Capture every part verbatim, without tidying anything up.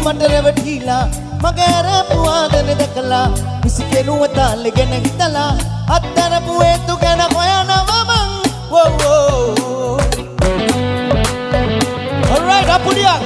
මට රැවටිලා මගේ අරපු ආදරේ දැකලා කිසි කෙනුව තාලේ ගැන හිතලා අත්තරපු හේතු ගැන හොයනවා මං වෝ වෝ alright අපුඩියක්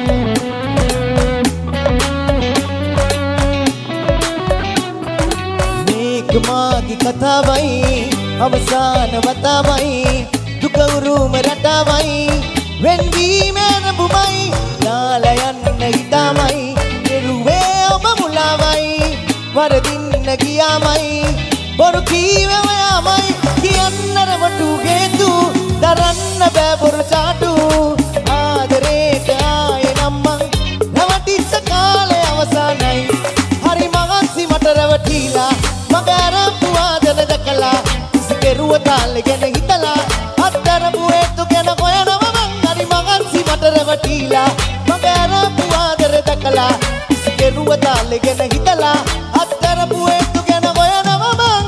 මේක මාගේ කතාවයි අවසාන වතාවයි දුක උරුම රටාවයි වෙන්වීමේ නඹුමයි නාලා යන්න හිතාමයි කෙරුවේ ඔබ මුලාවයි වරදින්න ගියාමයි බොරු කීවේ ඔයාමයි කියන්න රවටු හේතු දරන්න බෑ බොරු චාටු ආදරේට ආයේ නම් මං රවටිච්ච කාලේ අවසానයි හරි මහන්සි මට රවටිලා මගේ අරපු ආදරේ දැකලා කිසි කෙරුව තාලේ ගැන හිතලා අත්තරපු හේතු ගැන හොයනවා මං හරි මහන්සි මට රවටිලා මගේ අරපු ආදරේ දැකලා කිසි කෙරුව තාලේ ගැන හිතලා අත්තරපු හේතු ගැන හොයනවා මං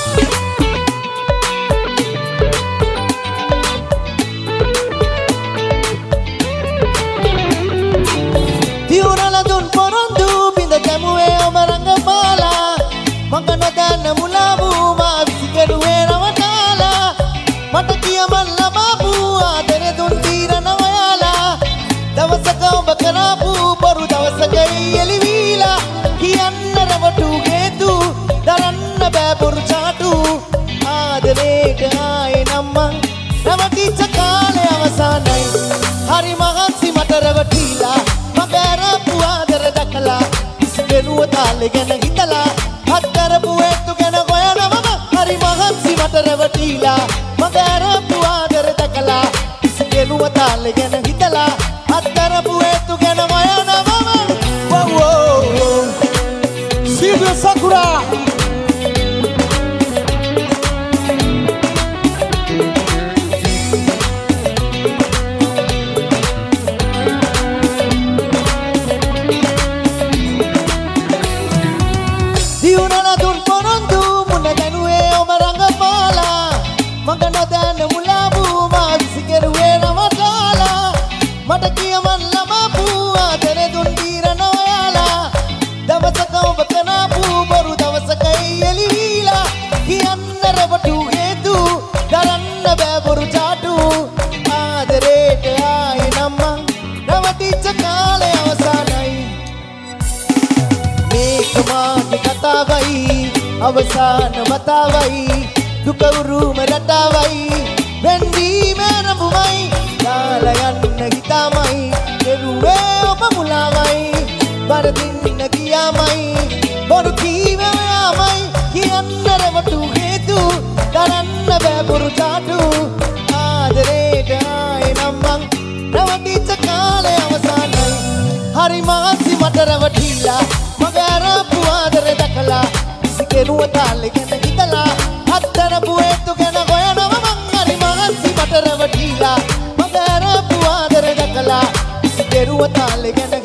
දියුරලා දුන් පොරොන්දු බිඳ කැමුවේ ඔබ රංගපාලා මං නොදන්න මුලාවු මා විසිකරුවේ රවටාලා මට කියමන් ලබාපු ආදරේ දුන් තීරණ ඔයාලා දවසක ඔබ කරාපු බොරු දවසක එළිවිලා කියන්න රවටු හේතු දරන්න බෑ බොරු චාටු ආදරේට ආයේ නම් මං රවටිච්ච කාලේ අවසానයි හරි මහන්සි මට රවටිලා මගේ අරපු ආදරේ දැකලා කිසි කෙරුව තාලේ ගැන හිතලා අත්තරපු හේතු ගැන හොයනවා හරි මහන්සි මට රවටිලා මගේ අරපු ආදරේ දැකලා කිසි කෙරුව තාලේ ගැන හිතලා අත්තරපු හේතු ගැන හොයනවා වෝ වෝ Silvio Sakura දියුරලා දුන් පොරොන්දු මුණ දැනුවේ ඔබ රංගපාලා මං නොදන්න මුලාවු මා විසිකරුවේ රවටාලා මට කියමන් ලබාපු ආදරේ දුන් තීරණ ඔයාලා දවසක ඔබ කනාපු බොරු දවසක එළිවිලා කියන්න රවටු හේතු දරන්න බෑ බොරු චාටු ආදරේට ආයේ නම් මං රවටිච්ච කාලේ අවසానයි මේක මාගේ කතාවයි අවසාන වතාවයි දුක උරුම රටාවයි වෙන්වීමේ නඹුමයි නාලා යන්න හිතාමයි කෙරුවේ ඔබ මුලාවයි වරදින්න ගියාමයි බොරු කීවේ ඔයාමයි කියන්න රවටු හේතු දරන්න බෑ බොරු චාටු ආදරේට ආයේ නම් මං රවටිච්ච කාලේ අවසానයි හරි මහන්සි මට රවටිලා මගේ අරපු ආදරේ දැකලා කිසි කෙරුව තාලේ ගැන හිතලා අත්තරපු හේතු ගැන හොයනවා මං හරි මහන්සි මට රවටිලා මගේ අරපු ආදරේ දැකලා කිසි කෙරුව තාලේ ගැන